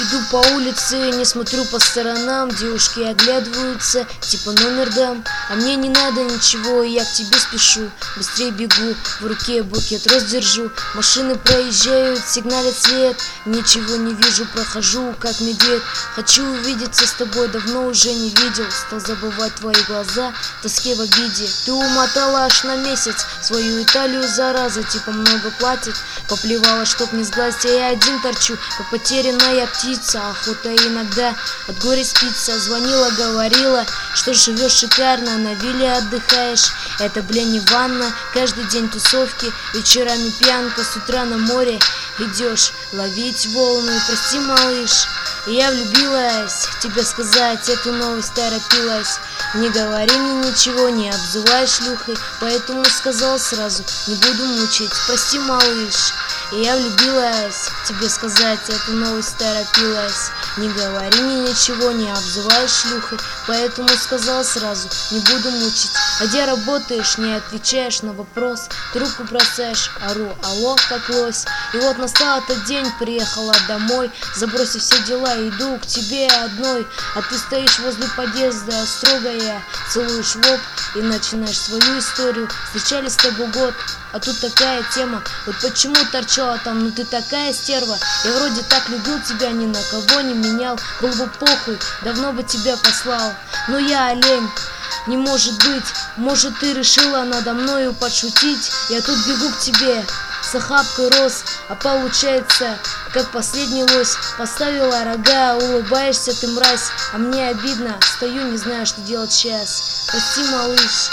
Иду по улице, не смотрю по сторонам, девушки оглядываются, типа номер дам. А мне не надо ничего, я к тебе спешу. Быстрее бегу, в руке букет роз держу. Машины проезжают, сигналят свет. Ничего не вижу, прохожу, как медведь. Хочу увидеться с тобой, давно уже не видел. Стал забывать твои глаза, тоске в обиде. Ты умотала аж на месяц свою Италию, зараза, типа много платит. Поплевала, чтоб не сглазить, а я один торчу, как потерянная птица. Охота иногда от горя спится. Звонила, говорила, что живешь шикарно, на вилле отдыхаешь. Это, блин, не ванна, каждый день тусовки, вечерами пьянка, с утра на море идешь ловить волны. Прости, малыш, я влюбилась, тебе сказать эту новость торопилась. Не говори мне ничего, не обзывай шлюхой, поэтому сказал сразу, не буду мучить. Прости, малыш, я влюбилась, тебе сказать эту новость торопилась. Не говори мне ничего, не обзывай шлюхой, поэтому сказал сразу, не буду мучить. А где работаешь, не отвечаешь на вопрос, трубку бросаешь, ору, алло, как лось. И вот настал этот день, приехала домой, забросив все дела, иду к тебе одной. А ты стоишь возле подъезда, строгая, целуешь в лоб и начинаешь свою историю. Встречались с тобой год, а тут такая тема. Вот почему торчала там, ну ты такая стерва. Я вроде так любил тебя, ни на кого не менял. Был бы похуй, давно бы тебя послал. Но я олень, не может быть. Может, ты решила надо мною подшутить. Я тут бегу к тебе с охапкой роз, а получается, как последний лось. Поставила рога, улыбаешься ты, мразь, а мне обидно. Стою, не знаю, что делать сейчас. Прости, малыш,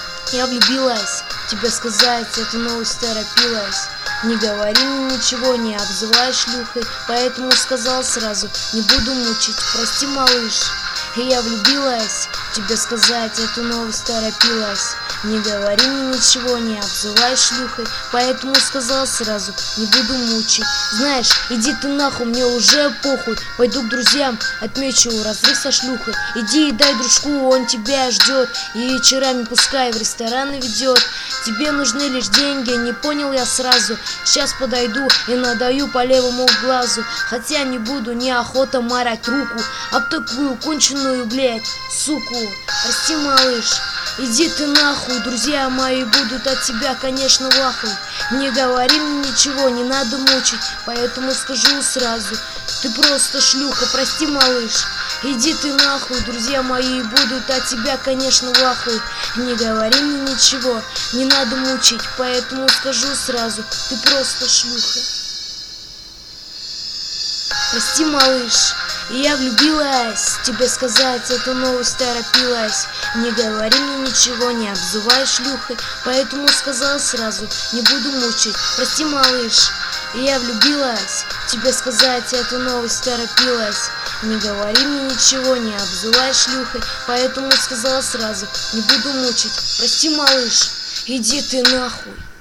я влюбилась, тебе сказать эту новость торопилась. Не говори мне ничего, не обзывай шлюхой, поэтому сказал сразу, не буду мучить. Прости, малыш, я влюбилась, тебе сказать эту новость торопилась. Не говори мне ничего, не обзывай шлюхой, поэтому сказал сразу, не буду мучить. Знаешь, иди ты нахуй, мне уже похуй. Пойду к друзьям, отмечу разрыв со шлюхой. Иди и дай дружку, он тебя ждет, и вечерами пускай в рестораны ведет. Тебе нужны лишь деньги, не понял я сразу. Сейчас подойду и надаю по левому глазу. Хотя не буду, неохота марать руку об такую конченую, блядь, суку. Прости, малыш, иди ты нахуй, друзья мои будут от тебя, конечно, в ахуе. Не говори мне ничего, не надо мучить, поэтому скажу сразу, ты просто шлюха. Прости, малыш, иди ты нахуй, друзья мои будут от тебя, конечно, в ахуе. Не говори мне ничего, не надо мучить, поэтому скажу сразу, ты просто шлюха. Прости, малыш, я влюбилась, тебе сказать эту новость торопилась. Не говори мне ничего, не обзывай шлюхой, поэтому сказал сразу, не буду мучить. Прости, малыш, я влюбилась, тебе сказать эту новость торопилась. Не говори мне ничего, не обзывай шлюхой, поэтому сказал сразу, не буду мучить. Прости, малыш, иди ты нахуй.